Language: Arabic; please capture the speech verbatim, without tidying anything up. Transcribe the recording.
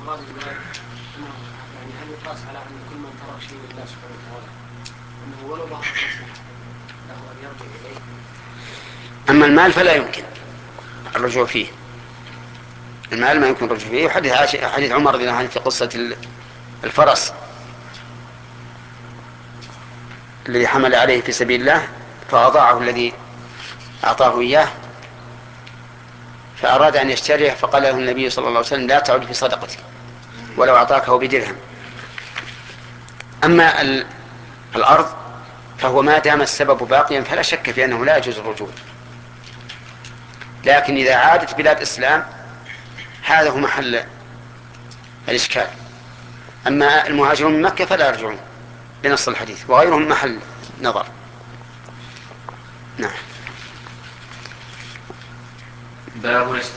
مراد الله يعني هل يقاس على أن كل من ترك شيء لله سبحانه وتعالى أنه ولو ظهر مصلحة له أن يرجع إليه؟ أما المال فلا يمكن الرجوع فيه، المال ما يمكن الرجوع فيه. حديث حديث عمر رضي الله عنه في قصة الفرس الذي حمل عليه في سبيل الله فأضاعه الذي أعطاه إياه، فأراد أن يشتريه فقال له النبي صلى الله عليه وسلم لا تعد في صدقتك ولو أعطاكه بدرهم. أما الأرض فهو ما دام السبب باقيا فلا شك في أنه لا يجوز الرجوع، لكن إذا عادت بلاد إسلام هذا هو محل الإشكال. أما المهاجرون من مكة فلا يرجعون بنص الحديث، وغيرهم محل نظر. نعم. باب